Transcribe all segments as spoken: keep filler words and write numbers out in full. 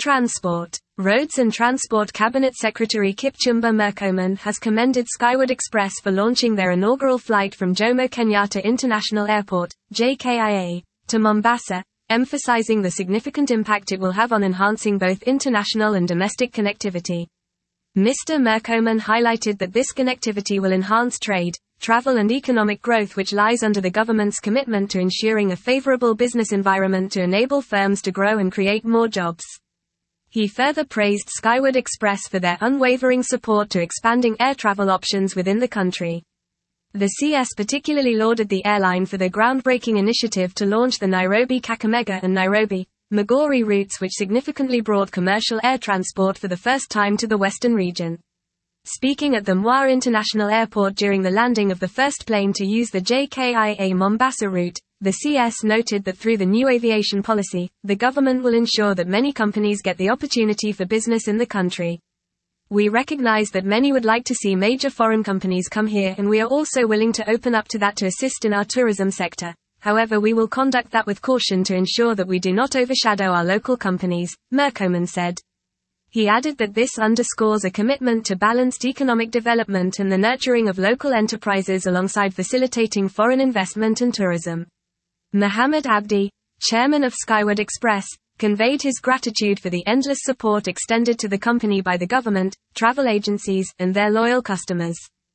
Transport. Roads and Transport Cabinet Secretary Kipchumba Murkomen has commended Skyward Express for launching their inaugural flight from Jomo Kenyatta International Airport, J K I A, to Mombasa, emphasizing the significant impact it will have on enhancing both international and domestic connectivity. Mister Murkomen highlighted that this connectivity will enhance trade, travel and economic growth, which lies under the government's commitment to ensuring a favorable business environment to enable firms to grow and create more jobs. He further praised Skyward Express for their unwavering support to expanding air travel options within the country. The C S particularly lauded the airline for their groundbreaking initiative to launch the Nairobi-Kakamega and Nairobi-Migori routes, which significantly brought commercial air transport for the first time to the western region. Speaking at the Moi International Airport during the landing of the first plane to use the J K I A Mombasa route, the C S noted that through the new aviation policy, the government will ensure that many companies get the opportunity for business in the country. We recognize that many would like to see major foreign companies come here, and we are also willing to open up to that to assist in our tourism sector. However, we will conduct that with caution to ensure that we do not overshadow our local companies, Murkomen said. He added that this underscores a commitment to balanced economic development and the nurturing of local enterprises alongside facilitating foreign investment and tourism. Muhammad Abdi, chairman of Skyward Express, conveyed his gratitude for the endless support extended to the company by the government, travel agencies, and their loyal customers.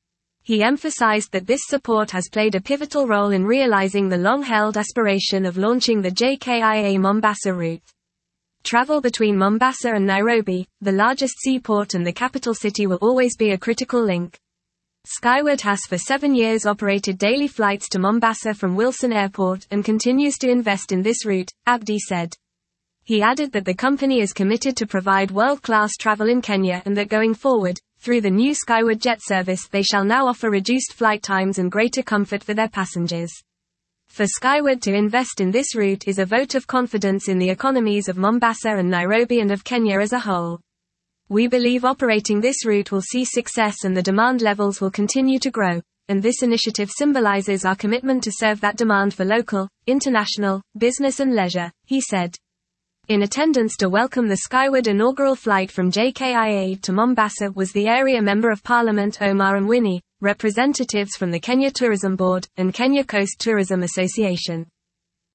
He emphasized that this support has played a pivotal role in realizing the long-held aspiration of launching the J K I A Mombasa route. Travel between Mombasa and Nairobi, the largest seaport and the capital city, will always be a critical link. Skyward has for seven years operated daily flights to Mombasa from Wilson Airport and continues to invest in this route, Abdi said. He added that the company is committed to provide world-class travel in Kenya and that going forward, through the new Skyward Jet service, they shall now offer reduced flight times and greater comfort for their passengers. For Skyward to invest in this route is a vote of confidence in the economies of Mombasa and Nairobi and of Kenya as a whole. We believe operating this route will see success and the demand levels will continue to grow, and this initiative symbolizes our commitment to serve that demand for local, international, business and leisure, he said. In attendance to welcome the Skyward inaugural flight from J K I A to Mombasa was the Area Member of Parliament Omar Mwini, representatives from the Kenya Tourism Board, and Kenya Coast Tourism Association.